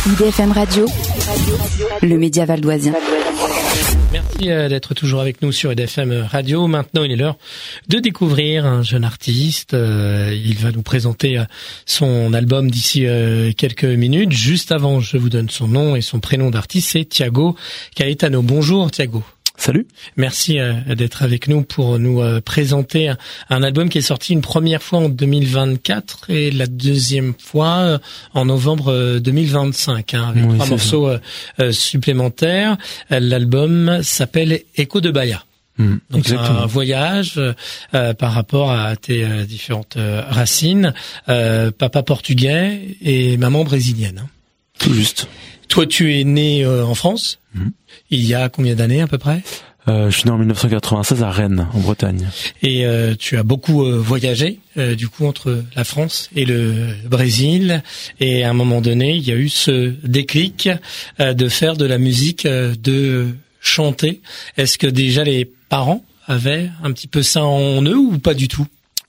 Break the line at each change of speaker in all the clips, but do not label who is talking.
IDFM Radio, le média valdoisien.
Merci d'être toujours avec nous sur IDFM Radio. Maintenant, il est l'heure de découvrir un jeune artiste. Il va nous présenter son album d'ici quelques minutes. Juste avant, je vous donne son nom et son prénom d'artiste, c'est Thiago Caetano. Bonjour Thiago.
Salut.
Merci d'être avec nous pour nous présenter un album qui est sorti une première fois en 2024 et la deuxième fois en novembre 2025, avec 3 morceaux supplémentaires. L'album s'appelle Echo de Bahia. Donc
exactement.
Un voyage par rapport à tes différentes racines, papa portugais et maman brésilienne.
Tout juste.
Toi, tu es né en France. Il y a combien d'années à peu près?
Je suis né en 1996 à Rennes, en Bretagne.
Et tu as beaucoup voyagé, du coup, entre la France et le Brésil. Et à un moment donné, il y a eu ce déclic de faire de la musique, de chanter. Est-ce que déjà les parents avaient un petit peu ça en eux ou pas du tout?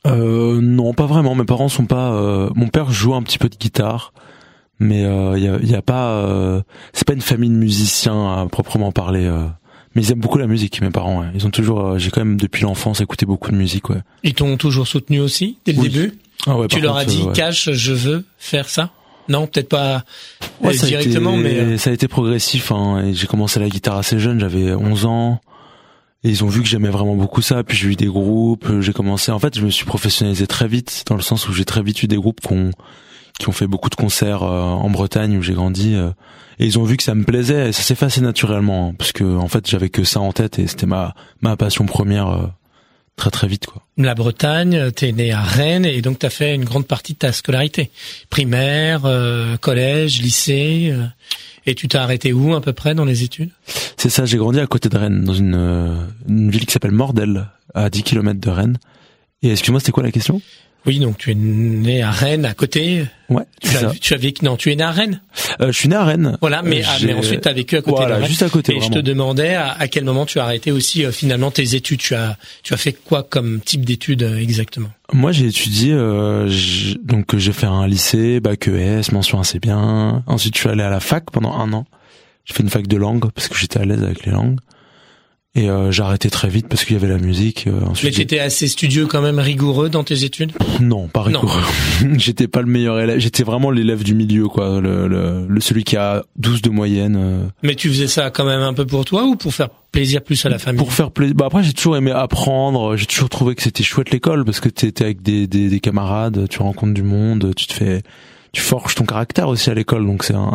Non, pas vraiment. Mes parents sont pas... Mon père joue un petit peu de guitare. Mais il y a pas c'est pas une famille de musiciens à proprement parler, mais ils aiment beaucoup la musique, mes parents. Ouais. Ils ont toujours j'ai quand même depuis l'enfance écouté beaucoup de musique, ouais.
Ils t'ont toujours soutenu aussi dès le début?
Ah ouais,
tu leur as dit
ouais.
Cash, je veux faire ça? Non, peut-être pas directement, mais
ça a été progressif, hein. Et j'ai commencé la guitare assez jeune, j'avais 11 ans. Et ils ont vu que j'aimais vraiment beaucoup ça, puis j'ai eu des groupes, j'ai commencé, en fait, je me suis professionnalisé très vite, dans le sens où j'ai très vite eu des groupes qui ont fait beaucoup de concerts en Bretagne où j'ai grandi, et ils ont vu que ça me plaisait, et ça s'est fait assez naturellement, hein, parce que en fait j'avais que ça en tête et c'était ma passion première très très vite, quoi.
La Bretagne, t'es né à Rennes et donc t'as fait une grande partie de ta scolarité primaire, collège, lycée, et tu t'as arrêté où à peu près dans les études?
C'est ça, j'ai grandi à côté de Rennes, dans une ville qui s'appelle Mordel, à 10 km de Rennes. Et excuse-moi, c'était quoi la question?
Oui, donc tu es né à Rennes, à côté.
Ouais.
Tu as vécu. Non, tu es né à Rennes.
Je suis né à Rennes.
Voilà, mais ensuite tu as vécu à côté de Rennes.
Juste à côté.
Et
vraiment.
je te demandais à quel moment tu as arrêté aussi finalement tes études. Tu as fait quoi comme type d'études exactement?
Moi, j'ai étudié. Donc j'ai fait un lycée, bac ES, mention assez bien. Ensuite, je suis allé à la fac pendant 1 an. J'ai fait une fac de langue parce que j'étais à l'aise avec les langues. Et j'ai arrêté très vite parce qu'il y avait la musique. Ensuite,
mais tu étais assez studieux quand même, rigoureux dans tes études?
Non, pas rigoureux. J'étais pas le meilleur élève. J'étais vraiment l'élève du milieu, quoi. Celui qui a 12 de moyenne.
Mais tu faisais ça quand même un peu pour toi ou pour faire plaisir plus à la famille?
Pour faire plaisir. Bah après, j'ai toujours aimé apprendre. J'ai toujours trouvé que c'était chouette l'école parce que t'étais avec des camarades, tu rencontres du monde, tu forges ton caractère aussi à l'école. Donc c'est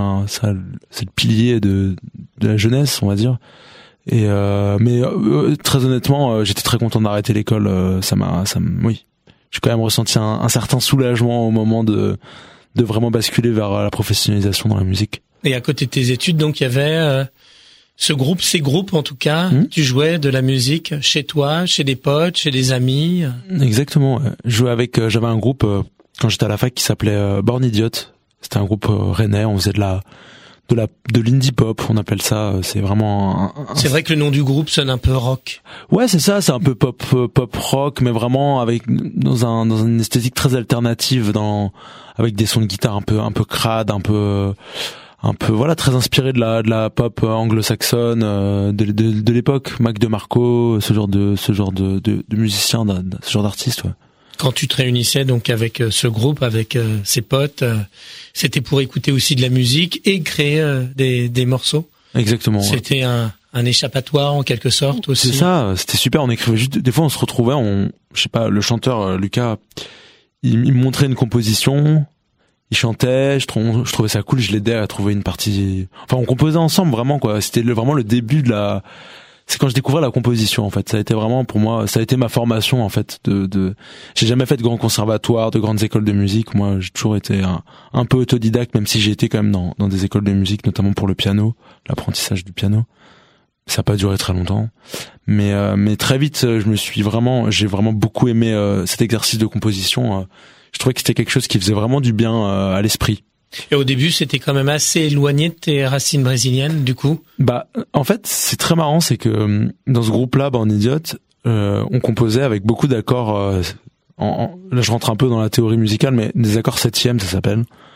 le pilier de la jeunesse, on va dire. Et mais très honnêtement, j'étais très content d'arrêter l'école. Oui, j'ai quand même ressenti un certain soulagement au moment de vraiment basculer vers la professionnalisation dans la musique.
Et à côté de tes études, donc il y avait ces groupes en tout cas. Tu jouais de la musique chez toi, chez des potes, chez des amis.
Exactement. Ouais. J'avais un groupe quand j'étais à la fac qui s'appelait Born Idiot. C'était un groupe rennais. On faisait de l'indie pop, on appelle ça. C'est vraiment
c'est vrai que le nom du groupe sonne un peu rock.
Ouais, c'est ça, c'est un peu pop rock, mais vraiment dans une esthétique très alternative, avec des sons de guitare un peu crades, un peu voilà, très inspiré de la pop anglo-saxonne de l'époque, Mac DeMarco, ce genre de musiciens, ce genre d'artistes, ouais.
Quand tu te réunissais donc avec ce groupe, avec ses potes, c'était pour écouter aussi de la musique et créer des morceaux.
Exactement.
C'était un échappatoire en quelque sorte aussi.
C'est ça, c'était super. On écrivait juste. Des fois, on se retrouvait. Je sais pas, le chanteur Lucas, il me montrait une composition, il chantait. Je trouvais ça cool. Je l'aidais à trouver une partie. Enfin, on composait ensemble vraiment, quoi. C'était vraiment le début de la. C'est quand je découvrais la composition, en fait. Ça a été vraiment, pour moi, ça a été ma formation, en fait, j'ai jamais fait de grands conservatoires, de grandes écoles de musique. Moi, j'ai toujours été un peu autodidacte, même si j'ai été quand même dans des écoles de musique, notamment pour le piano, l'apprentissage du piano. Ça n'a pas duré très longtemps. Mais très vite, j'ai vraiment beaucoup aimé, cet exercice de composition. Je trouvais que c'était quelque chose qui faisait vraiment du bien, à l'esprit.
Et au début, c'était quand même assez éloigné de tes racines brésiliennes, du coup.
Bah, en fait, c'est très marrant, c'est que dans ce groupe-là, Born Idiot, on composait avec beaucoup d'accords. Là, je rentre un peu dans la théorie musicale, mais des accords septièmes, ça s'appelle.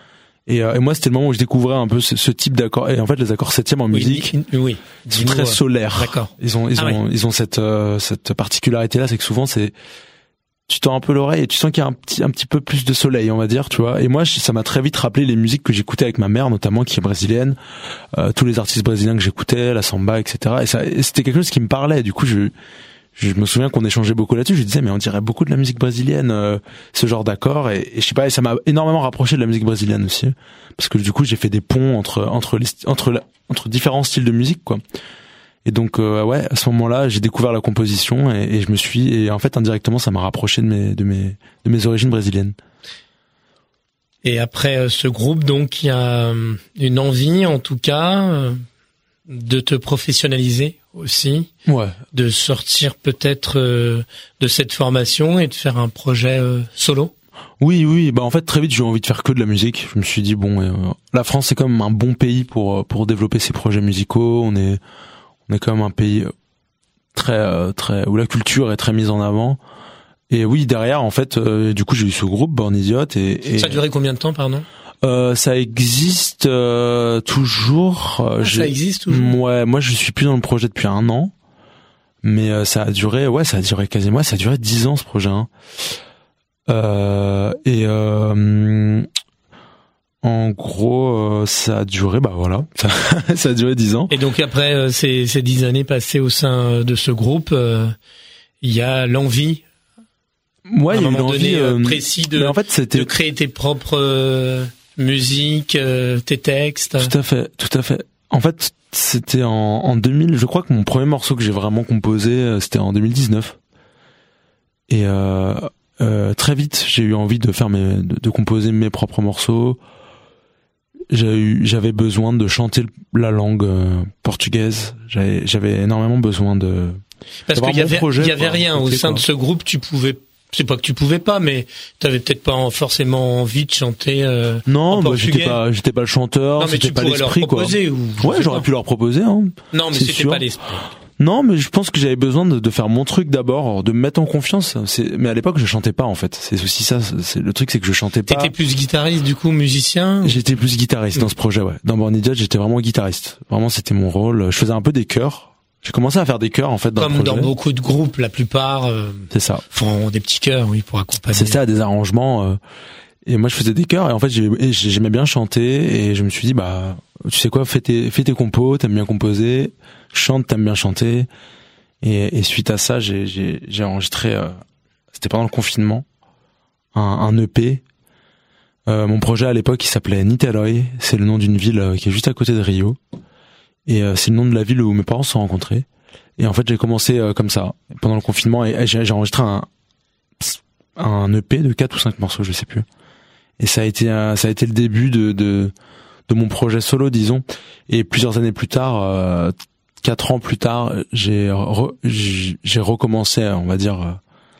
Et moi, c'était le moment où je découvrais un peu ce type d'accords. Et en fait, les accords septièmes en musique sont très solaires.
D'accord.
Ils ont cette particularité-là, c'est que souvent, tu tends un peu l'oreille et tu sens qu'il y a un petit peu plus de soleil, on va dire, tu vois. Et moi, ça m'a très vite rappelé les musiques que j'écoutais avec ma mère, notamment, qui est brésilienne, tous les artistes brésiliens que j'écoutais, la samba, etc. Et c'était quelque chose qui me parlait. Du coup, je me souviens qu'on échangeait beaucoup là-dessus. Je disais, mais on dirait beaucoup de la musique brésilienne, ce genre d'accords. Et je sais pas, et ça m'a énormément rapproché de la musique brésilienne aussi, parce que du coup, j'ai fait des ponts entre différents styles de musique, quoi. Et donc, ouais, à ce moment-là, j'ai découvert la composition et en fait, indirectement, ça m'a rapproché de mes origines brésiliennes.
Et après ce groupe, donc, il y a une envie, en tout cas, de te professionnaliser aussi,
ouais,
de sortir peut-être de cette formation et de faire un projet solo.
Oui, bah en fait très vite j'ai eu envie de faire que de la musique. Je me suis dit bon, la France c'est quand même un bon pays pour développer ses projets musicaux. On est quand même un pays très où la culture est très mise en avant. Et oui, derrière en fait, du coup j'ai eu ce groupe Born Idiot et
ça a duré combien de temps, pardon?
Ça existe toujours.
Ça existe toujours.
Ouais, moi je suis plus dans le projet depuis 1 an, mais ça a duré quasiment, ça a duré 10 ans ce projet. Hein. En gros, ça a duré, bah voilà, ça a duré 10 ans.
Et donc après ces 10 années passées au sein de ce groupe, il y a l'envie.
Ouais,
à
il y a
un moment
une envie
précis de créer tes propres musiques, tes textes.
Tout à fait. En fait, c'était en 2000. Je crois que mon premier morceau que j'ai vraiment composé, c'était en 2019. Et très vite, j'ai eu envie de composer mes propres morceaux. J'avais besoin de chanter la langue portugaise. J'avais énormément besoin de.
Parce qu'il y avait rien au sein de ce groupe. C'est pas que tu pouvais pas, mais t'avais peut-être pas forcément envie de chanter.
Non,
en portugais.
j'étais pas le chanteur.
Non, mais
c'était
tu
pas
pourrais
l'esprit,
leur proposer.
Quoi. Ouais, j'aurais pu leur proposer. Hein.
Non, mais c'était pas l'esprit.
Non, mais je pense que j'avais besoin de faire mon truc d'abord, de me mettre en confiance. Mais à l'époque, je chantais pas en fait. C'est aussi ça. Le truc, c'est que je chantais pas.
T'étais plus guitariste, du coup, musicien.
J'étais plus guitariste dans ce projet, ouais. Dans Born Idiot, j'étais vraiment guitariste. Vraiment, c'était mon rôle. Je faisais un peu des chœurs. J'ai commencé à faire des chœurs en fait dans le projet.
Comme dans beaucoup de groupes, la plupart
c'est ça.
Font des petits chœurs, oui, pour accompagner.
C'est ça, des arrangements. Et moi, je faisais des chœurs et en fait, j'aimais bien chanter et je me suis dit, bah, tu sais quoi, fais tes compos, t'aimes bien composer, chante, t'aimes bien chanter. Et suite à ça, j'ai enregistré. C'était pendant le confinement, un EP. Mon projet à l'époque, il s'appelait Niterói. C'est le nom d'une ville qui est juste à côté de Rio. Et c'est le nom de la ville où mes parents se sont rencontrés. Et en fait, j'ai commencé comme ça pendant le confinement et j'ai enregistré un EP de 4 ou 5 morceaux, je sais plus. Et ça a été le début de mon projet solo, disons. Et plusieurs années plus tard, 4 ans plus tard, j'ai recommencé, on va dire.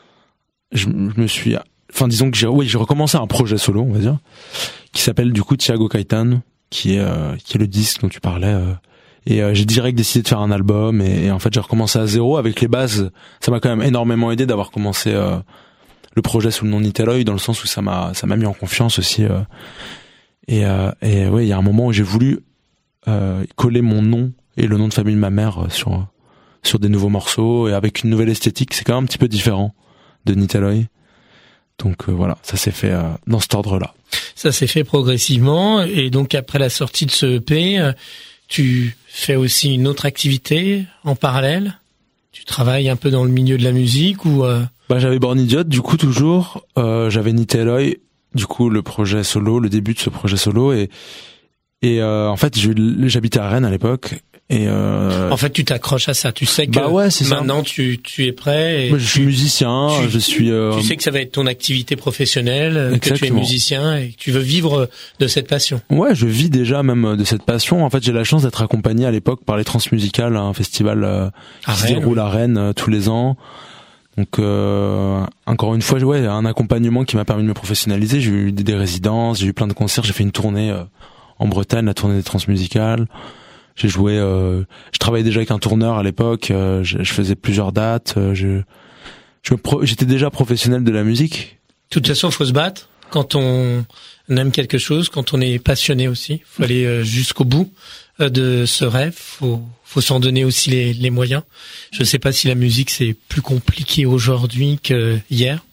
Disons que j'ai recommencé un projet solo, on va dire, qui s'appelle du coup Thiago Caetano, qui est le disque dont tu parlais. Et j'ai direct décidé de faire un album et en fait j'ai recommencé à zéro avec les bases. Ça m'a quand même énormément aidé d'avoir commencé le projet sous le nom Niterói, dans le sens où ça m'a mis en confiance aussi. Et ouais, il y a un moment où j'ai voulu coller mon nom et le nom de famille de ma mère sur des nouveaux morceaux et avec une nouvelle esthétique. C'est quand même un petit peu différent de Niterói. Donc voilà, ça s'est fait dans cet ordre-là.
Ça s'est fait progressivement et donc après la sortie de ce EP, tu fais aussi une autre activité en parallèle? Tu travailles un peu dans le milieu de la musique ou
Bah j'avais Born Idiot du coup toujours, j'avais Niterói, du coup le projet solo, le début de ce projet solo et en fait j'habitais à Rennes à l'époque et
en fait tu t'accroches à ça, tu sais que maintenant tu es prêt et
moi, je suis musicien, tu
sais que ça va être ton activité professionnelle, exactement. Que tu es musicien et que tu veux vivre de cette passion.
Ouais, je vis déjà même de cette passion. En fait, j'ai la chance d'être accompagné à l'époque par les Transmusicales, un festival qui se déroule à Rennes tous les ans. Donc encore une fois, ouais, un accompagnement qui m'a permis de me professionnaliser. J'ai eu des résidences, j'ai eu plein de concerts, j'ai fait une tournée en Bretagne, la tournée des Transmusicales. J'ai joué, je travaillais déjà avec un tourneur à l'époque, je faisais plusieurs dates, j'étais déjà professionnel de la musique.
De toute façon, faut se battre. quand on aime quelque chose, quand on est passionné aussi. Faut aller jusqu'au bout de ce rêve. Faut s'en donner aussi les moyens. Je sais pas si la musique c'est plus compliqué aujourd'hui que hier.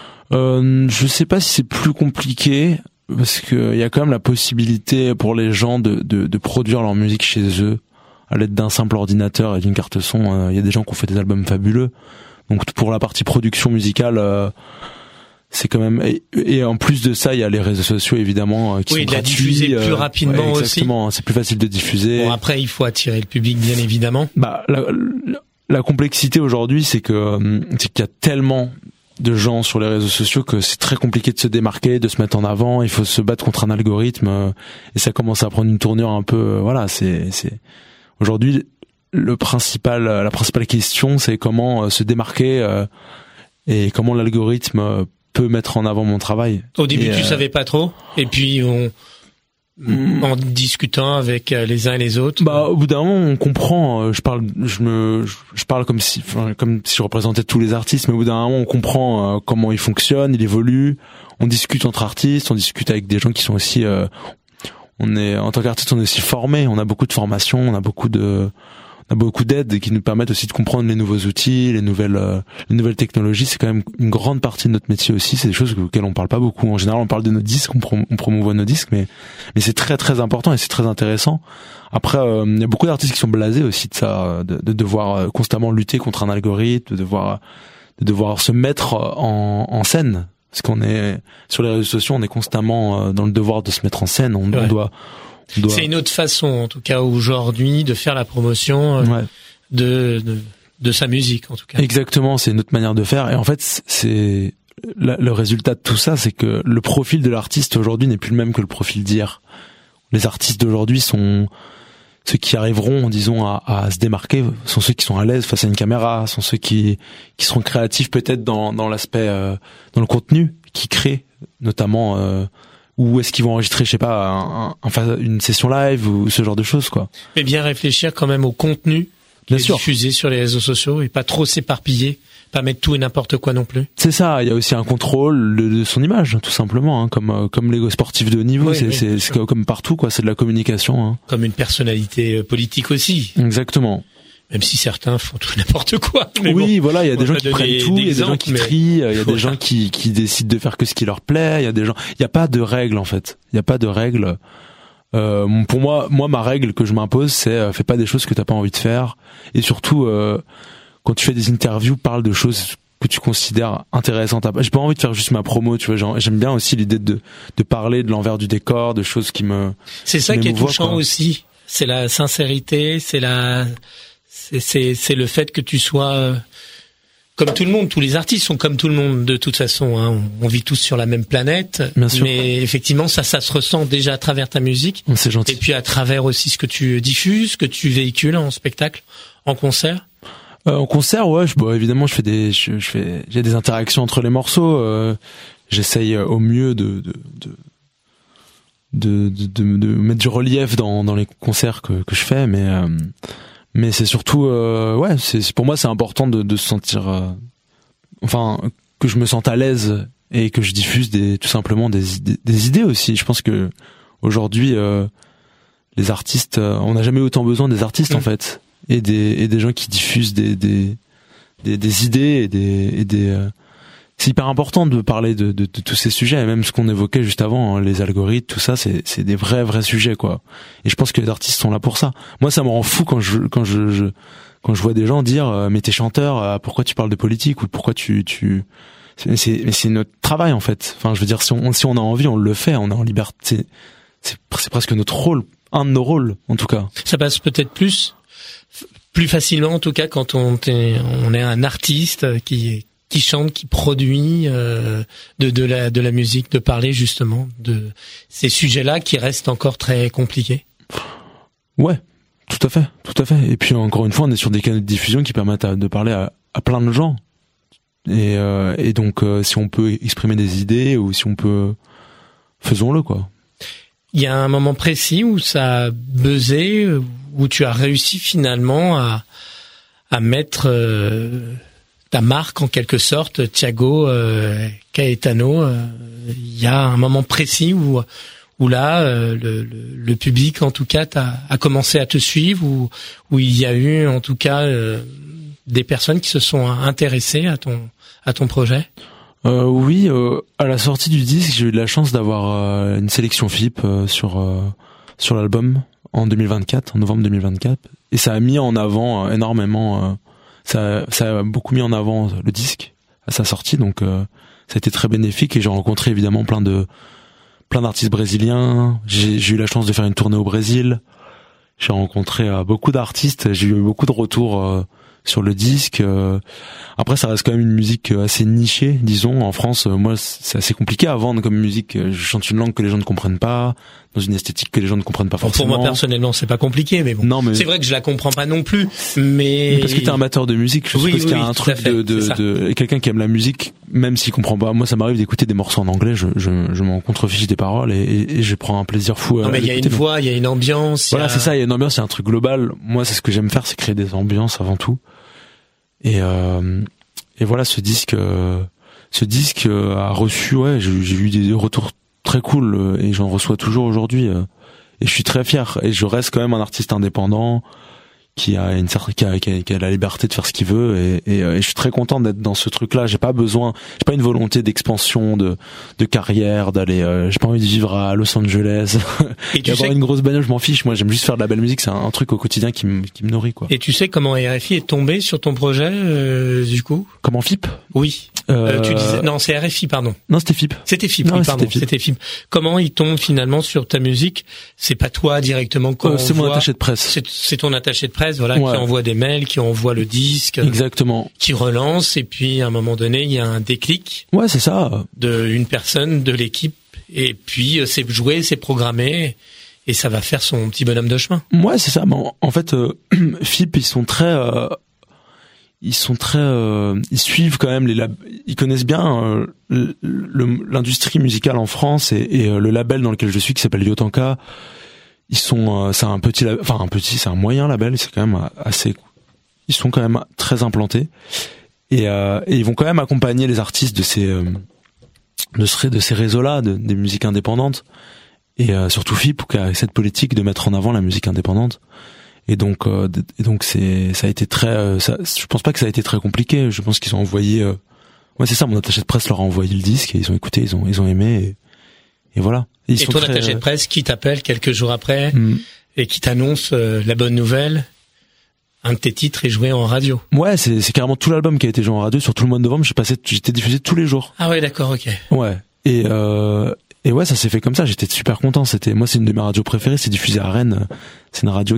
Je sais pas si c'est plus compliqué parce que il y a quand même la possibilité pour les gens de produire leur musique chez eux à l'aide d'un simple ordinateur et d'une carte son. Il y a des gens qui ont fait des albums fabuleux. Donc pour la partie production musicale, c'est quand même et en plus de ça, il y a les réseaux sociaux évidemment qui sont gratuits. Oui,
diffuser plus rapidement
aussi. Exactement, c'est plus facile de diffuser.
Bon, après il faut attirer le public bien évidemment.
Bah la complexité aujourd'hui, c'est qu'il y a tellement de gens sur les réseaux sociaux que c'est très compliqué de se démarquer, de se mettre en avant. Il faut se battre contre un algorithme et ça commence à prendre une tournure un peu. Voilà, c'est aujourd'hui la principale question, c'est comment se démarquer et comment l'algorithme peut mettre en avant mon travail.
Au début, tu savais pas trop, et puis en discutant avec les uns et les autres.
Bah, au bout d'un moment, on comprend. Je parle comme si je représentais tous les artistes, mais au bout d'un moment, on comprend comment ils fonctionnent, ils évoluent. On discute entre artistes, on discute avec des gens qui sont aussi. En tant qu'artiste, on est aussi formés. On a beaucoup de formations, on a beaucoup d'aides qui nous permettent aussi de comprendre les nouveaux outils, les nouvelles technologies. C'est quand même une grande partie de notre métier aussi. C'est des choses auxquelles on parle pas beaucoup. En général, on parle de nos disques, on promouvoit nos disques, mais c'est très très important et c'est très intéressant. Après, il y a beaucoup d'artistes qui sont blasés aussi de ça, de devoir constamment lutter contre un algorithme, de devoir se mettre en scène. Parce qu'on est sur les réseaux sociaux, on est constamment dans le devoir de se mettre en scène. On doit.
C'est une autre façon, en tout cas aujourd'hui, de faire la promotion de sa musique, en tout cas.
Sont c'est une autre manière de faire. Et en fait, c'est le résultat de tout ça, c'est que le profil de l'artiste aujourd'hui n'est plus le même que le profil d'hier. Les artistes d'aujourd'hui sont ceux qui arriveront, disons, à se démarquer, sont ceux qui sont à l'aise face à une caméra, sont ceux qui seront créatifs peut-être dans l'aspect, dans le contenu qu'ils créent, notamment. Ou est-ce qu'ils vont enregistrer, je sais pas, une session live ou ce genre de choses, quoi.
Mais bien réfléchir quand même au contenu qui est diffusé sur les réseaux sociaux et pas trop s'éparpiller, pas mettre tout et n'importe quoi non plus.
C'est ça, il y a aussi un contrôle de son image, tout simplement, hein, comme les sportifs de haut niveau, c'est comme partout, quoi, c'est de la communication. Hein.
Comme une personnalité politique aussi.
Exactement.
Même si certains font tout n'importe quoi. Mais
oui,
bon,
voilà, il y a des gens qui prennent tout, il y a des gens qui trient, il y a des gens qui décident de faire que ce qui leur plaît, il y a pas de règles, en fait. Il y a pas de règles. Pour moi, ma règle que je m'impose, c'est fais pas des choses que t'as pas envie de faire. Et surtout, quand tu fais des interviews, parle de choses que tu considères intéressantes. J'ai pas envie de faire juste ma promo, tu vois, j'aime bien aussi l'idée de parler de l'envers du décor, de choses qui me...
C'est ça qui est touchant, quoi. Aussi. C'est la sincérité, c'est le fait que tu sois comme tout le monde. Tous les artistes sont comme tout le monde de toute façon. Hein. On vit tous sur la même planète.
Bien sûr.
Mais effectivement, ça se ressent déjà à travers ta musique.
C'est gentil.
Et puis à travers aussi ce que tu diffuses, que tu véhicules en spectacle, en concert.
En concert, ouais. Évidemment, j'ai des interactions entre les morceaux. J'essaye au mieux de mettre du relief dans les concerts que je fais, mais c'est surtout pour moi c'est important de se sentir que je me sente à l'aise et que je diffuse tout simplement des idées aussi. Je pense que aujourd'hui les artistes, on n'a jamais autant besoin des artistes en fait, et des gens qui diffusent des idées et des c'est hyper important de parler de tous ces sujets, et même ce qu'on évoquait juste avant, hein, les algorithmes, tout ça, c'est des vrais sujets, quoi. Et je pense que les artistes sont là pour ça. Moi, ça me rend fou quand je vois des gens dire mais t'es chanteur, pourquoi tu parles de politique, ou pourquoi mais c'est notre travail en fait. Enfin, je veux dire, si on a envie, on le fait, on est en liberté. C'est presque notre rôle, un de nos rôles en tout cas.
Ça passe peut-être plus facilement en tout cas quand on est un artiste qui chante, qui produit de la musique, de parler justement de ces sujets-là qui restent encore très compliqués.
Ouais, tout à fait. Et puis encore une fois, on est sur des canaux de diffusion qui permettent de parler à plein de gens. Et donc, si on peut exprimer des idées, ou si on peut, faisons-le, quoi.
Il y a un moment précis où ça a buzzé, où tu as réussi finalement à mettre ta marque en quelque sorte, Thiago Caetano. Il y a un moment précis où là le public en tout cas a commencé à te suivre, où il y a eu en tout cas des personnes qui se sont intéressées à ton projet.
Oui, à la sortie du disque, j'ai eu de la chance d'avoir une sélection FIP sur l'album en 2024, en novembre 2024, et ça a mis en avant énormément, ça a beaucoup mis en avant le disque à sa sortie, donc ça a été très bénéfique, et j'ai rencontré évidemment plein d'artistes brésiliens. J'ai eu la chance de faire une tournée au Brésil. J'ai rencontré beaucoup d'artistes, j'ai eu beaucoup de retours sur le disque. Après, ça reste quand même une musique assez nichée, disons. En France, moi, c'est assez compliqué à vendre comme musique. Je chante une langue que les gens ne comprennent pas, dans une esthétique que les gens ne comprennent pas forcément.
Pour moi, personnellement, c'est pas compliqué, mais bon. Non, mais c'est vrai que je la comprends pas non plus, mais
parce que t'es amateur de musique, je suppose qu'il y a un truc de quelqu'un qui aime la musique, même s'il comprend pas. Moi, ça m'arrive d'écouter des morceaux en anglais, je m'en contrefiche des paroles et je prends un plaisir fou.
Non, mais il y a une voix, il y a une ambiance.
Voilà, c'est ça, il y a une ambiance, il y a un truc global. Moi, c'est ce que j'aime faire, c'est créer des ambiances avant tout. Et voilà, ce disque a reçu, j'ai eu des retours très cool, et j'en reçois toujours aujourd'hui, et je suis très fier, et je reste quand même un artiste indépendant qui a la liberté de faire ce qu'il veut, et je suis très content d'être dans ce truc-là. J'ai pas une volonté d'expansion de carrière, d'aller, j'ai pas envie de vivre à Los Angeles et d'avoir une grosse bagnole, je m'en fiche. Moi, j'aime juste faire de la belle musique, c'est un truc au quotidien qui me nourrit, quoi.
Et tu sais comment RFI est tombé sur ton projet, du coup?
Comment FIP?
Oui. Tu disais, non, c'est RFI, pardon.
Non, c'était FIP.
C'était FIP, non, oui, pardon. C'était FIP. Comment il tombe finalement sur ta musique? C'est pas toi directement
c'est mon attaché de presse.
C'est ton attaché de presse, voilà, qui envoie des mails, qui envoie le disque.
Exactement.
Qui relance, et puis à un moment donné, il y a un déclic.
Ouais, c'est ça.
D'une personne de l'équipe, et puis c'est joué, c'est programmé, et ça va faire son petit bonhomme de chemin.
Ouais, c'est ça. Mais en fait, FIP, ils suivent quand même ils connaissent bien l'industrie musicale en France, et le label dans lequel je suis, qui s'appelle Yotanka, c'est un moyen label, c'est quand même ils sont quand même très implantés, et ils vont quand même accompagner les artistes de ces réseaux-là, des musiques indépendantes, et surtout FIP, qui a cette politique de mettre en avant la musique indépendante. Et donc ça a été très, je pense pas que ça a été très compliqué. Je pense qu'ils ont envoyé, c'est ça, mon attaché de presse leur a envoyé le disque, et ils ont écouté, ils ont aimé, et voilà.
Et ton attaché de presse qui t'appelle quelques jours après et qui t'annonce la bonne nouvelle, un de tes titres est joué en radio.
Ouais, c'est carrément tout l'album qui a été joué en radio sur tout le mois de novembre. J'étais diffusé tous les jours.
Ah ouais, d'accord, ok.
Ouais. Et ouais, ça s'est fait comme ça. J'étais super content. C'est une de mes radios préférées. C'est diffusé à Rennes. C'est une radio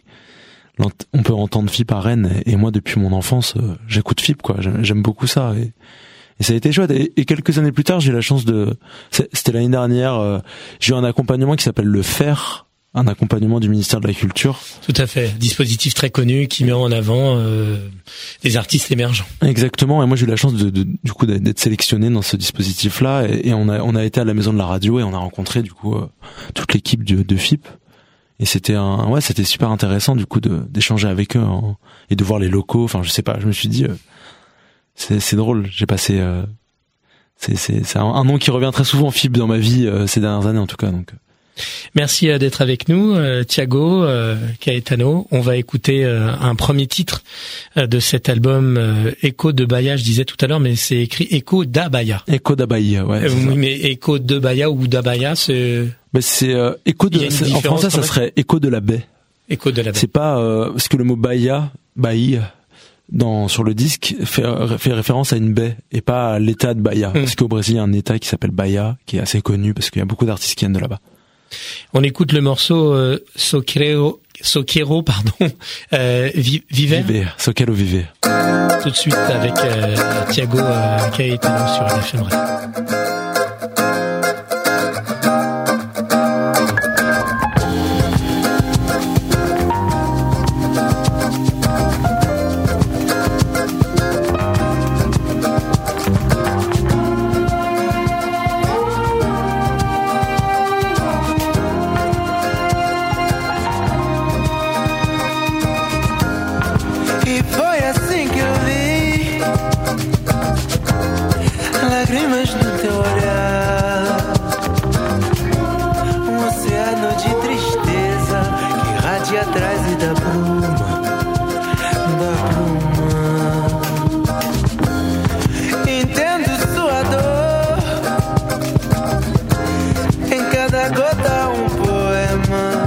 on peut entendre FIP à Rennes. Et moi, depuis mon enfance, j'écoute FIP, quoi. J'aime beaucoup ça. Et ça a été chouette. Et quelques années plus tard, j'ai eu la chance c'était l'année dernière, j'ai eu un accompagnement qui s'appelle le FAIR, un accompagnement du ministère de la Culture.
Tout à fait. Dispositif très connu qui met en avant des artistes émergents.
Exactement. Et moi, j'ai eu la chance du coup d'être sélectionné dans ce dispositif-là. Et on a été à la maison de la radio, et on a rencontré du coup toute l'équipe de FIP. Et c'était super intéressant du coup d'échanger avec eux, et de voir les locaux. Enfin, je sais pas. Je me suis dit, c'est drôle. J'ai passé, c'est un nom qui revient très souvent, FIP, dans ma vie ces dernières années en tout cas. Donc.
Merci d'être avec nous, Thiago Caetano. On va écouter un premier titre de cet album, Echo de Bahia, je disais tout à l'heure, mais c'est écrit Echo da Bahia.
Echo da Bahia, ouais.
Oui, mais Echo de Bahia ou da Bahia, c'est...
Ben c'est Echo de... En français, ça serait Echo de la baie.
Echo de la baie.
C'est pas... parce que le mot Bahia, sur le disque, fait référence à une baie, et pas à l'état de Bahia. Parce qu'au Brésil, il y a un état qui s'appelle Bahia, qui est assez connu, parce qu'il y a beaucoup d'artistes qui viennent de là-bas.
On écoute le morceau Soquero, Viver.
Soquero Viver.
Tout de suite avec Thiago Caetano sur LFM Radio.
E foi assim que eu vi atrás e da bruma, da bruma. Entendo sua dor, em cada gota um poema.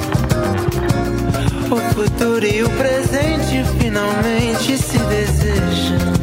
O futuro e o presente finalmente se desejam.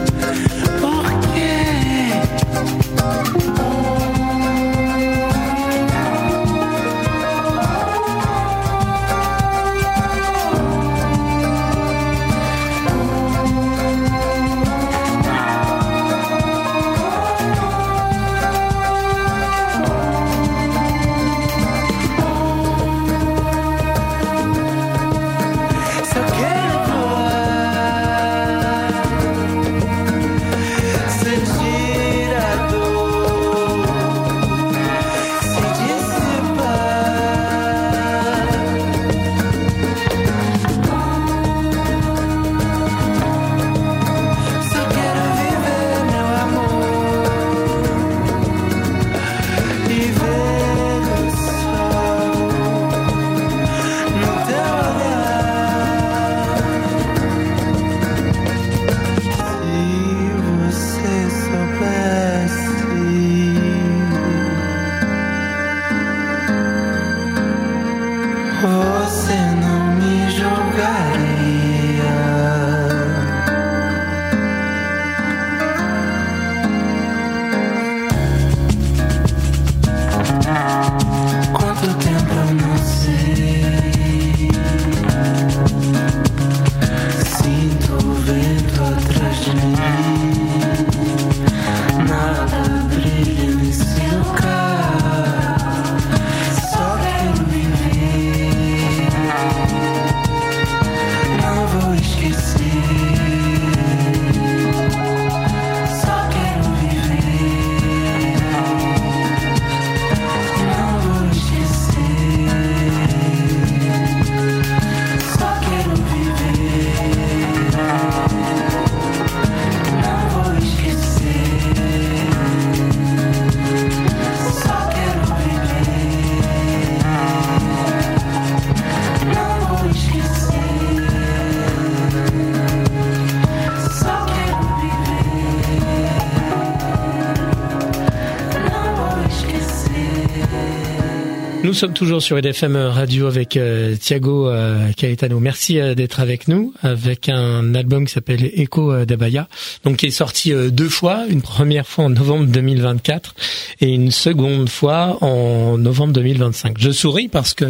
Nous sommes toujours sur EDFM Radio avec Thiago Caetano. Merci d'être avec nous avec un album qui s'appelle Echo d'Abaya, donc qui est sorti 2 fois, une première fois en novembre 2024 et une seconde fois en novembre 2025. Je souris parce que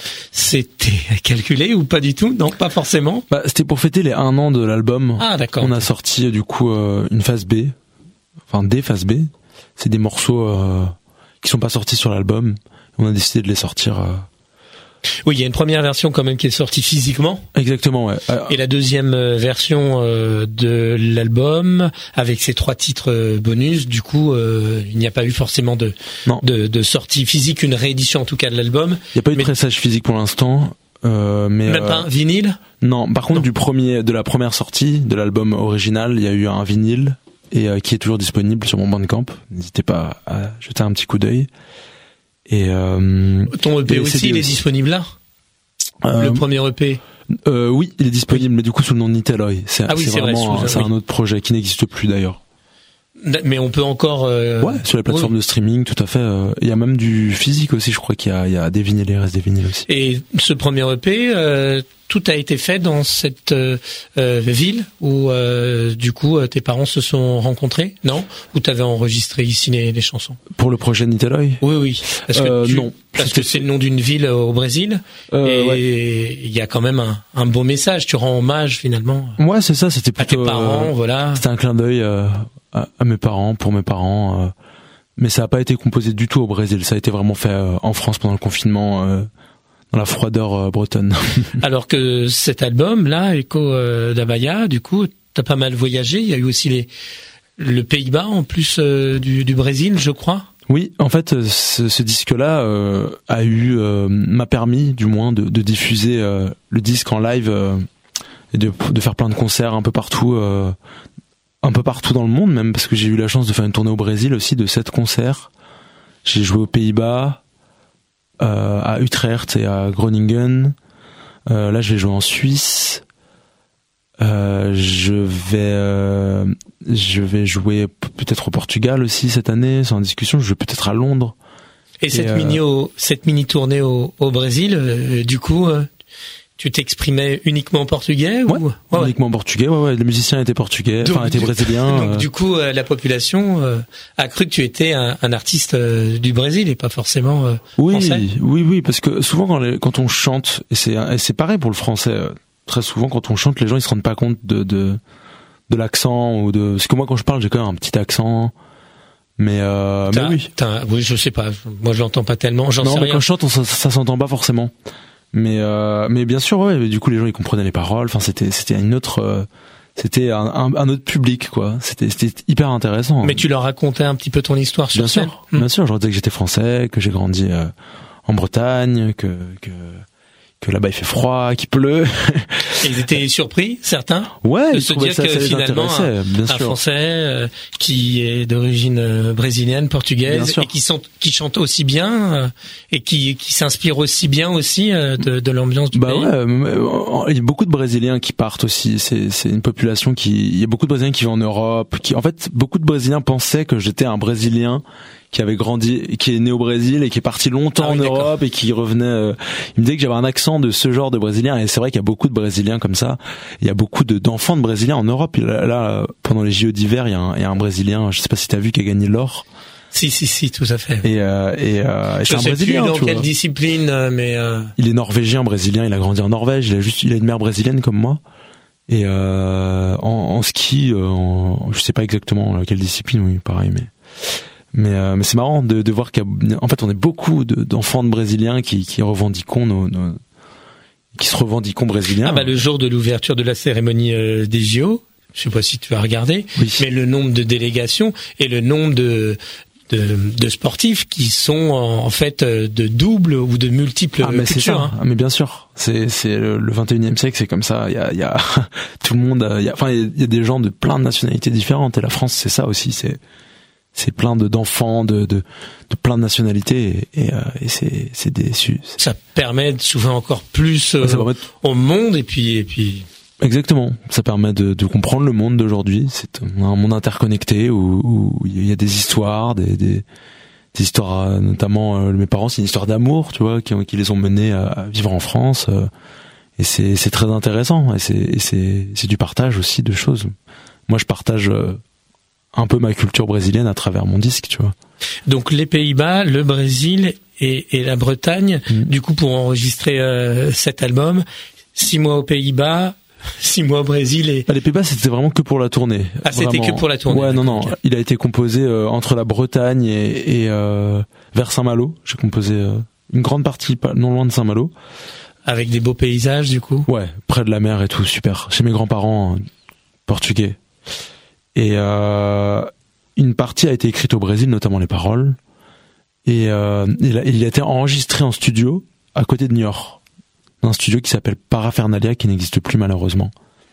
c'était calculé ou pas du tout? Non, pas forcément.
Bah, c'était pour fêter les 1 an de l'album.
Ah d'accord.
On a sorti du coup une phase B, enfin des phases B. C'est des morceaux qui sont pas sortis sur l'album. On a décidé de les sortir.
Oui, il y a une première version quand même qui est sortie physiquement.
Exactement, ouais.
Et la deuxième version de l'album avec ces 3 titres bonus. Du coup, il n'y a pas eu forcément de sortie physique, une réédition en tout cas de l'album.
Il n'y a pas eu de pressage physique pour l'instant. Mais
même pas un vinyle?
Non. Par contre, de la première sortie de l'album original, il y a eu un vinyle et qui est toujours disponible sur mon Bandcamp. N'hésitez pas à jeter un petit coup d'œil. Et
ton EP aussi, il est disponible là? Le premier EP?
Oui, il est disponible, mais du coup sous le nom de Nitaloy. C'est vraiment un autre projet qui n'existe plus d'ailleurs.
Mais on peut encore
ouais, sur les plateformes de streaming, tout à fait. Il y a même du physique aussi, je crois qu'il y a des vinyles, il reste des vinyles aussi.
Et ce premier EP, tout a été fait dans cette ville où du coup tes parents se sont rencontrés, non? Ou t'avais enregistré ici les chansons? Pour
le projet Nitaloy?
Oui.
Non.
Parce que c'est le nom d'une ville au Brésil et il y a quand même un beau message. Tu rends hommage finalement.
Ouais, c'est ça. C'était plutôt
à tes parents, voilà.
C'était un clin d'œil à mes parents, pour mes parents. Mais ça n'a pas été composé du tout au Brésil. Ça a été vraiment fait en France pendant le confinement. Dans la froideur bretonne. Alors que cet album-là, Echo d'Abaya, du coup, t'as pas mal voyagé. Il y a eu aussi le Pays-Bas en plus du Brésil, je crois. Oui, en fait, ce disque-là m'a permis, du moins, de diffuser le disque en live et de faire plein de concerts un peu partout dans le monde, même parce que j'ai eu la chance de faire une tournée au Brésil aussi de 7 concerts. J'ai joué aux Pays-Bas, à Utrecht et à Groningen, Là, je vais jouer en Suisse. Je vais jouer peut-être au Portugal aussi cette année. C'est en discussion. Je vais peut-être à Londres.
Et cette mini tournée au Brésil, du coup, tu t'exprimais uniquement en portugais ou
uniquement en portugais. Ouais. Les musiciens étaient portugais, étaient brésiliens.
Donc du coup, la population a cru que tu étais un artiste du Brésil et pas forcément français.
Oui, parce que souvent quand on chante, et c'est pareil pour le français. Très souvent, quand on chante, les gens ils se rendent pas compte de l'accent ou de. Parce que moi, quand je parle, j'ai quand même un petit accent. Mais oui.
Oui, je sais pas. Moi, je l'entends pas tellement. J'en sais rien.
Non, mais quand je chante, ça s'entend pas forcément. Mais bien sûr, ouais. Du coup, les gens ils comprenaient les paroles. Enfin, c'était une autre. C'était un autre public, quoi. C'était hyper intéressant.
Mais tu leur racontais un petit peu ton histoire sur scène.
Bien sûr. Je leur disais que j'étais français, que j'ai grandi en Bretagne, que là-bas il fait froid, qu'il pleut.
Et ils étaient surpris, certains,
de
se dire que finalement un Français qui est d'origine brésilienne, portugaise, et qui chante aussi bien et qui s'inspire aussi bien aussi de l'ambiance du pays.
Ouais, il y a beaucoup de Brésiliens qui partent aussi. C'est une population il y a beaucoup de Brésiliens qui vont en Europe. En fait, beaucoup de Brésiliens pensaient que j'étais un Brésilien qui avait grandi, qui est né au Brésil et qui est parti longtemps en Europe et qui revenait. Il me disait que j'avais un accent de ce genre de Brésilien, et c'est vrai qu'il y a beaucoup de Brésiliens comme ça. Il y a beaucoup d'enfants de Brésiliens en Europe. Là, pendant les JO d'hiver, il y a un Brésilien, je sais pas si t'as vu, qui a gagné l'or.
Si, tout à fait.
Et c'est un Brésilien.
Plus dans quelle discipline, mais.
Il est norvégien, brésilien. Il a grandi en Norvège. Il a une mère brésilienne comme moi. Et en ski, je sais pas exactement quelle discipline, oui, pareil, mais c'est marrant de voir qu'en fait on est beaucoup d'enfants de Brésiliens qui revendiquons qui se revendiquent brésiliens.
Le jour de l'ouverture de la cérémonie des JO, je sais pas si tu as regardé, mais le nombre de délégations et le nombre de sportifs qui sont en fait de double ou de multiples cultures.
C'est ça. Mais bien sûr, c'est le 21e siècle, c'est comme ça. Il y a tout le monde. Il y a des gens de plein de nationalités différentes. Et la France, c'est ça aussi. C'est plein d'enfants de plein de nationalités et c'est déçu.
Ça permet de s'ouvrir encore plus au monde et puis.
Exactement. Ça permet de comprendre le monde d'aujourd'hui. C'est un monde interconnecté où il y a des histoires, des histoires, notamment mes parents, c'est une histoire d'amour, tu vois, qui les ont menés à vivre en France. Et c'est très intéressant. Et c'est du partage aussi de choses. Moi, je partage un peu ma culture brésilienne à travers mon disque, tu vois.
Donc les Pays-Bas, le Brésil et la Bretagne, du coup pour enregistrer cet album, 6 mois aux Pays-Bas, 6 mois au Brésil et...
Les Pays-Bas c'était vraiment que pour la tournée.
C'était que pour la tournée.
Ouais, non, il a été composé entre la Bretagne et vers Saint-Malo. J'ai composé une grande partie, pas non loin de Saint-Malo.
Avec des beaux paysages du coup.
Ouais, près de la mer et tout, super. Chez mes grands-parents portugais. Et une partie a été écrite au Brésil, notamment les paroles. Et il a été enregistré en studio à côté de Niort, dans un studio qui s'appelle Parafernalia, qui n'existe plus malheureusement.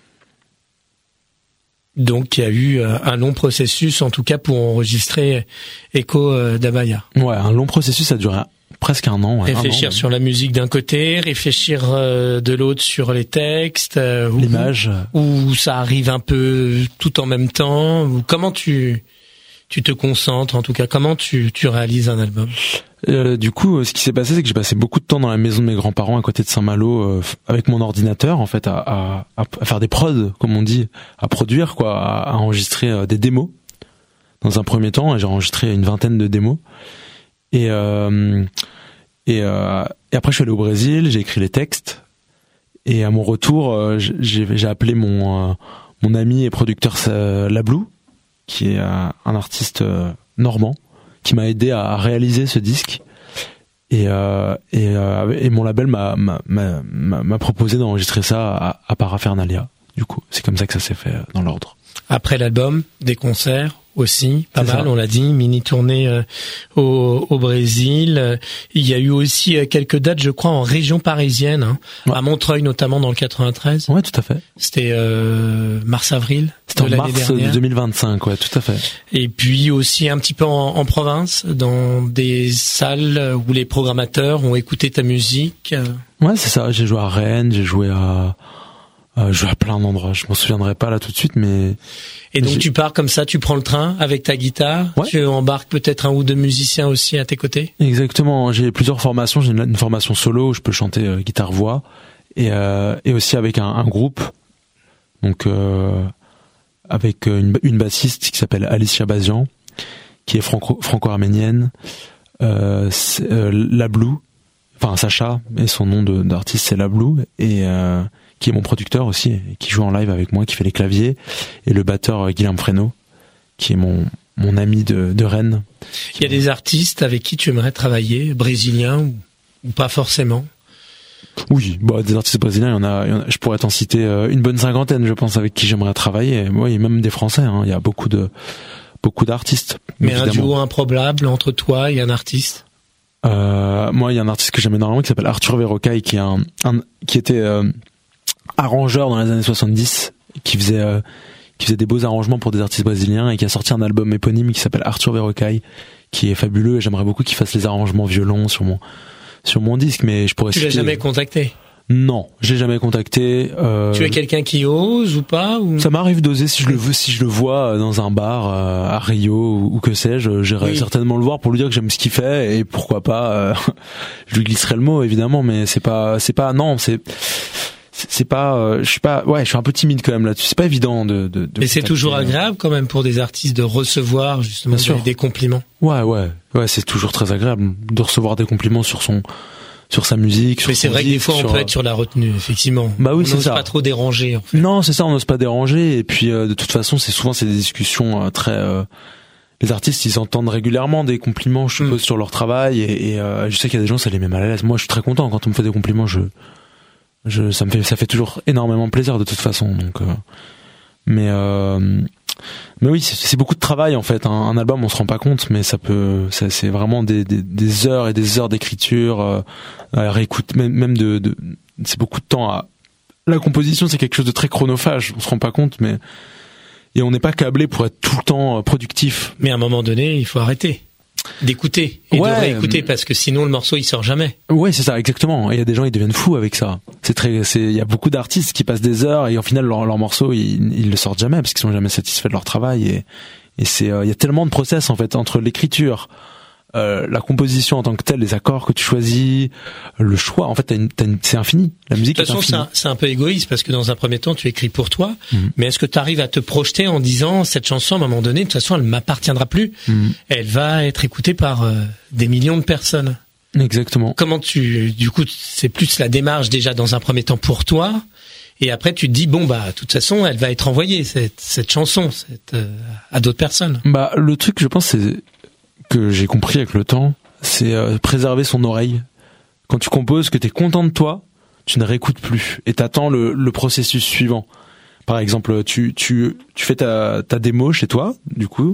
Donc il y a eu un long processus, en tout cas pour enregistrer Echo d'Abaya.
Ouais, un long processus, ça a duré presque un an.
Réfléchir sur la musique d'un côté, réfléchir de l'autre sur les textes,
l'image,
où ça arrive un peu tout en même temps. Ou comment tu te concentres, en tout cas, comment tu réalises un album?
Du coup, ce qui s'est passé, c'est que j'ai passé beaucoup de temps dans la maison de mes grands-parents à côté de Saint-Malo, avec mon ordinateur, en fait, à faire des prods, comme on dit, à produire, quoi, à enregistrer des démos. Dans un premier temps, j'ai enregistré une vingtaine de démos. Et après je suis allé au Brésil, j'ai écrit les textes, et à mon retour j'ai appelé mon ami et producteur Lablou, qui est un artiste normand, qui m'a aidé à réaliser ce disque, et mon label m'a proposé d'enregistrer ça à Parafernalia. Du coup, c'est comme ça que ça s'est fait dans l'ordre.
Après l'album, des concerts aussi, pas mal, on l'a dit, mini tournée au Brésil. Il y a eu aussi quelques dates, je crois, en région parisienne, à Montreuil notamment dans le 93.
Ouais, tout à fait.
C'était mars-avril.
C'était en mars 2025, ouais, tout à fait.
Et puis aussi un petit peu en province, dans des salles où les programmateurs ont écouté ta musique.
Ouais, c'est ça. J'ai joué à Rennes, j'ai joué à plein d'endroits. Je m'en souviendrai pas là tout de suite, mais.
Et donc tu pars comme ça, tu prends le train avec ta guitare, tu embarques peut-être un ou deux musiciens aussi à tes côtés.
Exactement. J'ai plusieurs formations. J'ai une formation solo où je peux chanter guitare-voix et aussi avec un groupe. Donc avec une bassiste qui s'appelle Alicia Bazian, qui est franco-arménienne. La Blue, enfin Sacha, et son nom d'artiste c'est La Blue, et qui est mon producteur aussi, et qui joue en live avec moi, qui fait les claviers, et le batteur Guillaume Fresneau, qui est mon ami de Rennes.
Il y a des artistes avec qui tu aimerais travailler, brésiliens ou pas forcément?
Oui, des artistes brésiliens, il y en a, je pourrais t'en citer une bonne cinquantaine, je pense, avec qui j'aimerais travailler. Oui, même des Français, hein, il y a beaucoup d'artistes.
Mais
évidemment.
Un duo improbable entre toi et un artiste?
Moi, il y a un artiste que j'aime énormément qui s'appelle Arthur Verrocaille, qui était arrangeur dans les années 70, qui faisait des beaux arrangements pour des artistes brésiliens et qui a sorti un album éponyme qui s'appelle Arthur Verrocaille, qui est fabuleux, et j'aimerais beaucoup qu'il fasse les arrangements violon sur mon disque, mais je pourrais.
Tu l'as jamais contacté?
Non, j'ai jamais contacté.
Tu es quelqu'un qui ose ou pas ou...
Ça m'arrive d'oser si je le vois dans un bar à Rio ou que sais-je, j'irai certainement le voir pour lui dire que j'aime ce qu'il fait, et pourquoi pas je lui glisserai le mot évidemment, mais c'est pas non, c'est pas je suis un peu timide quand même là-dessus. C'est pas évident de
mais c'est toujours agréable quand même pour des artistes de recevoir justement des compliments.
Ouais, c'est toujours très agréable de recevoir des compliments sur sa musique.
Mais c'est vrai que des fois on peut être sur la retenue, effectivement.
Bah oui,
on n'ose pas trop déranger. En fait.
Non, c'est ça, on n'ose pas déranger. Et puis de toute façon, c'est des discussions très. Les artistes, ils entendent régulièrement des compliments, je suppose, sur leur travail. Et je sais qu'il y a des gens, ça les met mal à l'aise. Moi, je suis très content quand on me fait des compliments. Ça fait toujours énormément plaisir de toute façon. Donc, mais oui, c'est beaucoup de travail en fait. Un album, on se rend pas compte, mais c'est vraiment des heures et des heures d'écriture, à réécoute, même c'est beaucoup de temps la composition, c'est quelque chose de très chronophage. On se rend pas compte, et on n'est pas câblé pour être tout le temps productif.
Mais à un moment donné, il faut arrêter d'écouter et de réécouter, parce que sinon le morceau il sort jamais. Ouais,
c'est ça, exactement. Et il y a des gens, ils deviennent fous avec ça. Il y a beaucoup d'artistes qui passent des heures et au final leur morceau ils le sortent jamais parce qu'ils sont jamais satisfaits de leur travail, et il y a tellement de process en fait entre l'écriture, la composition en tant que telle, les accords que tu choisis, le choix, en fait c'est infini. La musique est infinie. De toute façon,
c'est un peu égoïste parce que dans un premier temps tu écris pour toi, mais est-ce que tu arrives à te projeter en disant cette chanson à un moment donné de toute façon elle m'appartiendra plus, elle va être écoutée par des millions de personnes?
Exactement.
Comment du coup c'est plus la démarche déjà dans un premier temps pour toi, et après tu te dis de toute façon elle va être envoyée cette chanson à d'autres personnes.
Le truc, je pense, c'est que j'ai compris avec le temps, c'est préserver son oreille. Quand tu composes, que t'es content de toi, tu ne réécoutes plus et t'attends le processus suivant. Par exemple, tu fais ta démo chez toi, du coup,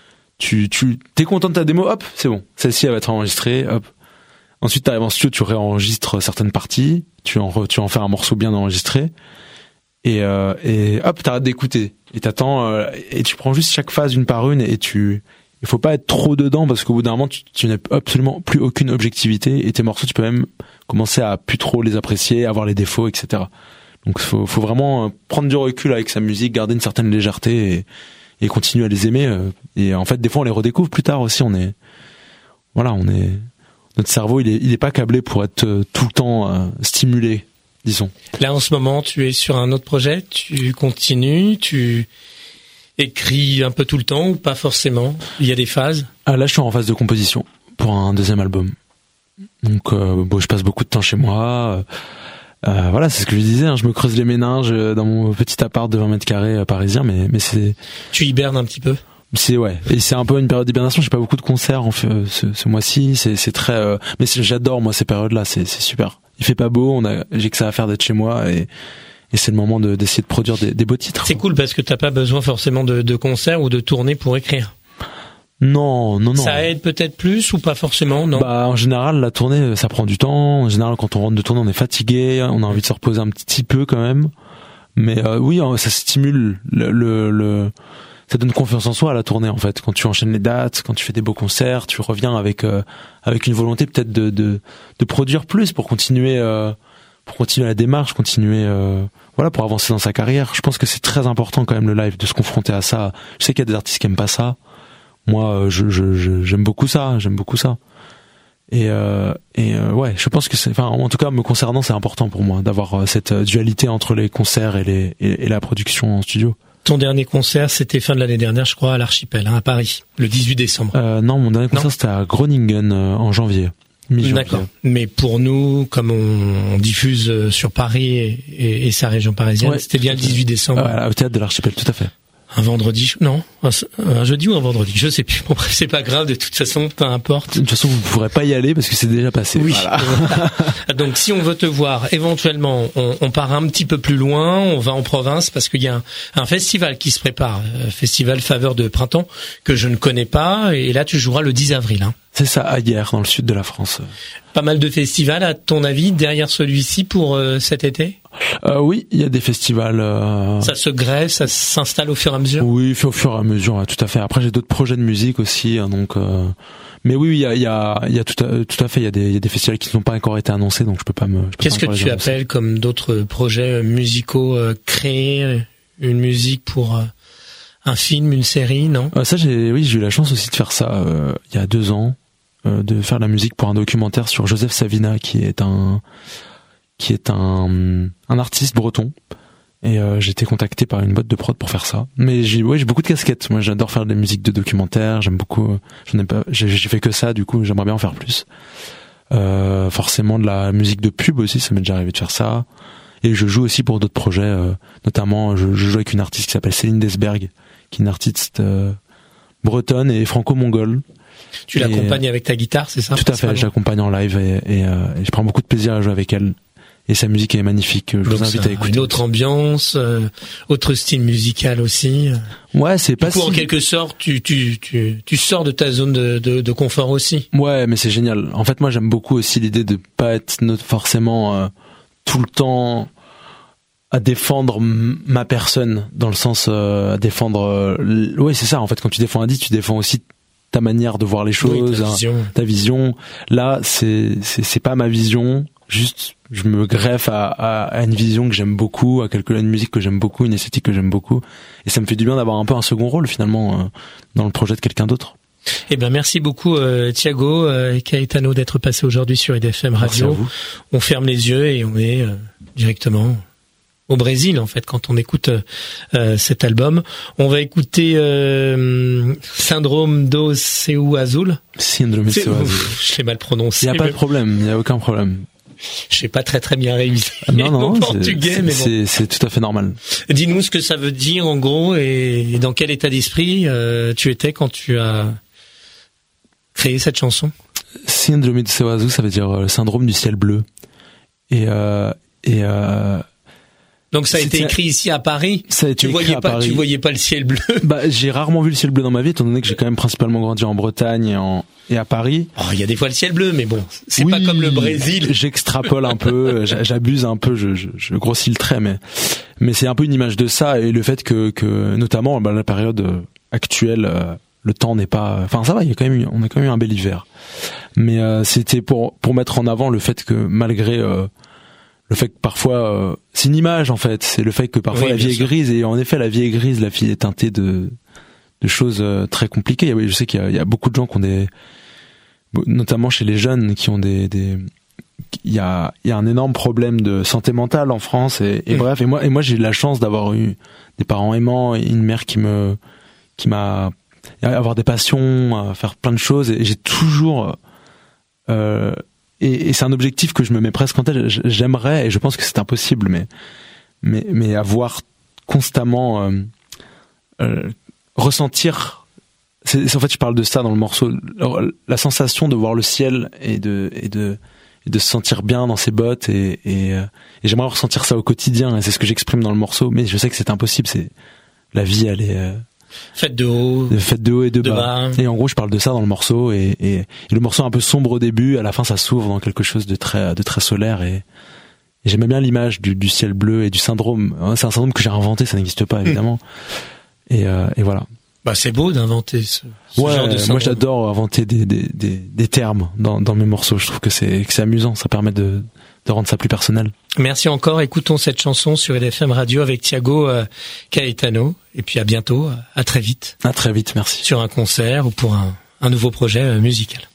t'es content de ta démo, hop, c'est bon, celle-ci elle va être enregistrée, hop. Ensuite t'arrives en studio, tu réenregistres certaines parties, tu en fais un morceau bien enregistré, et hop, t'arrêtes d'écouter et t'attends, et tu prends juste chaque phase une par une, et il faut pas être trop dedans parce qu'au bout d'un moment tu n'as absolument plus aucune objectivité, et tes morceaux tu peux même commencer à plus trop les apprécier, avoir les défauts, etc. Donc faut vraiment prendre du recul avec sa musique, garder une certaine légèreté et continuer à les aimer, et en fait des fois on les redécouvre plus tard aussi. Notre cerveau il est pas câblé pour être tout le temps stimulé, disons. Là
en ce moment tu es sur un autre projet, tu continues, tu écris un peu tout le temps ou pas forcément? Il y a des phases? Là,
je suis en phase de composition pour un deuxième album. Donc, je passe beaucoup de temps chez moi. Voilà, c'est ce que je disais. Je me creuse les méninges dans mon petit appart de 20 mètres carrés parisien, mais c'est.
Tu hibernes un petit peu?
Et c'est un peu une période d'hibernation. J'ai pas beaucoup de concerts ce mois-ci. C'est très. Mais j'adore moi ces périodes-là. C'est super. Il fait pas beau. J'ai que ça à faire d'être chez moi, et c'est le moment d'essayer de produire des beaux titres.
C'est cool parce que t'as pas besoin forcément de concerts ou de tournées pour écrire.
Non.
Ça aide peut-être plus ou pas forcément, non?
En général, la tournée, ça prend du temps. En général, quand on rentre de tournée, on est fatigué, on a envie de se reposer un petit peu quand même. Mais oui, ça stimule ça donne confiance en soi à la tournée en fait. Quand tu enchaînes les dates, quand tu fais des beaux concerts, tu reviens avec une volonté peut-être de produire plus pour continuer continuer la démarche, continuer pour avancer dans sa carrière. Je pense que c'est très important quand même le live, de se confronter à ça. Je sais qu'il y a des artistes qui aiment pas ça. Moi, j'aime beaucoup ça. Et je pense que en tout cas me concernant, c'est important pour moi d'avoir cette dualité entre les concerts et la production en studio.
Ton dernier concert, c'était fin de l'année dernière, je crois, à l'Archipel, à Paris, le 18 décembre.
Non, mon dernier concert, c'était à Groningen en janvier. Mi-janvier.
D'accord. Mais pour nous, comme on diffuse sur Paris et sa région parisienne, c'était bien le 18 décembre.
Au théâtre de l'Archipel, tout à fait.
Un vendredi, non, un jeudi ou un vendredi, je sais plus. Bon, bref, c'est pas grave, de toute façon, peu importe.
De toute façon, vous ne pourrez pas y aller parce que c'est déjà passé.
Oui.
Voilà.
Donc, si on veut te voir, éventuellement, on part un petit peu plus loin, on va en province parce qu'il y a un festival qui se prépare, festival Faveur de Printemps, que je ne connais pas, et là, tu joueras le 10 avril, hein.
C'est ça, à Hyères, dans le sud de la France.
Pas mal de festivals, à ton avis, derrière celui-ci pour cet été?
Oui, il y a des festivals.
Ça se greffe, ça s'installe au fur et à mesure?
Oui, au fur et à mesure, ouais, tout à fait. Après, j'ai d'autres projets de musique aussi, hein, donc. Mais oui, il y a tout à fait. Il y a des festivals qui n'ont pas encore été annoncés, donc je peux pas me.
Qu'est-ce que tu appelles comme d'autres projets musicaux, créer une musique pour un film, une série, non? Ça,
j'ai eu la chance aussi de faire ça il y a 2 ans. De faire de la musique pour un documentaire sur Joseph Savina, qui est un artiste breton, et j'ai été contacté par une boîte de prod pour faire ça. Mais j'ai beaucoup de casquettes. Moi, j'adore faire des musiques de documentaires, j'aime beaucoup. J'ai fait que ça, du coup j'aimerais bien en faire plus. Forcément de la musique de pub aussi, ça m'est déjà arrivé de faire ça. Et je joue aussi pour d'autres projets, notamment je joue avec une artiste qui s'appelle Céline Desberg, qui est une artiste bretonne et franco-mongole.
Tu l'accompagnes avec ta guitare, c'est ça?
Tout à fait, je l'accompagne en live et je prends beaucoup de plaisir à jouer avec elle. Et sa musique est magnifique, je vous invite à écouter.
Une autre ambiance, autre style musical aussi.
Ouais, c'est pas
si... en quelque sorte, tu sors de ta zone de confort aussi.
Ouais, mais c'est génial. En fait, moi, j'aime beaucoup aussi l'idée de pas être forcément tout le temps à défendre ma personne, dans le sens à défendre... ouais, c'est ça, en fait, quand tu défends un dit, tu défends aussi ta manière de voir les choses, ta vision. Là, c'est pas ma vision. Juste, je me greffe à une vision que j'aime beaucoup, à une musique que j'aime beaucoup, une esthétique que j'aime beaucoup. Et ça me fait du bien d'avoir un peu un second rôle, finalement, dans le projet de quelqu'un d'autre.
Eh ben, merci beaucoup, Thiago et Caetano, d'être passé aujourd'hui sur IDFM Radio. On ferme les yeux et on est directement au Brésil, en fait, quand on écoute cet album. On va écouter Syndrome do Céu Azul.
Syndrome do Céu Azul.
Je l'ai mal prononcé.
Il n'y a pas de problème, il n'y a aucun problème.
Je sais pas très bien réussi
non,
en portugais, mais bon.
C'est tout à fait normal.
Dis-nous ce que ça veut dire, en gros, et dans quel état d'esprit tu étais quand tu as créé cette chanson.
Syndrome do Céu Azul, ça veut dire le syndrome du ciel bleu.
Donc ça a été écrit ici à Paris.
Ça a été écrit à Paris.
Tu voyais pas le ciel bleu.
J'ai rarement vu le ciel bleu dans ma vie, étant donné que j'ai quand même principalement grandi en Bretagne et à Paris.
Oh, il y a des fois le ciel bleu, mais bon, c'est pas comme le Brésil.
J'extrapole un peu, j'abuse un peu, je grossis le trait, mais c'est un peu une image de ça, et le fait que notamment la période actuelle, le temps n'est pas, enfin ça va, on a quand même eu un bel hiver. Mais c'était pour mettre en avant le fait que malgré le fait que parfois c'est une image, en fait, c'est le fait que parfois la vie est grise, et en effet la vie est grise, la vie est teintée de choses très compliquées. Je sais qu'il y a beaucoup de gens qui ont notamment chez les jeunes, qui ont il y a un énorme problème de santé mentale en France, et bref, et moi j'ai eu la chance d'avoir eu des parents aimants et une mère qui m'a avoir des passions, à faire plein de choses, et j'ai toujours et c'est un objectif que je me mets presque en tête. J'aimerais, et je pense que c'est impossible, mais avoir constamment ressentir. En fait, je parle de ça dans le morceau, la sensation de voir le ciel et de se sentir bien dans ses bottes, et j'aimerais ressentir ça au quotidien, et c'est ce que j'exprime dans le morceau. Mais je sais que c'est impossible. C'est la vie, elle est
faite de haut
et de bas. Et en gros, je parle de ça dans le morceau, et le morceau est un peu sombre au début, à la fin ça s'ouvre dans quelque chose de très solaire, et j'aimais bien l'image du ciel bleu et du syndrome. C'est un syndrome que j'ai inventé, ça n'existe pas évidemment. Et voilà.
Bah, c'est beau d'inventer ce genre de syndrome.
Moi j'adore inventer des termes dans mes morceaux. Je trouve que c'est amusant, ça permet de rendre ça plus personnel.
Merci encore. Écoutons cette chanson sur LFM Radio avec Thiago Caetano. Et puis à bientôt, à très vite.
À très vite, merci.
Sur un concert ou pour un nouveau projet musical.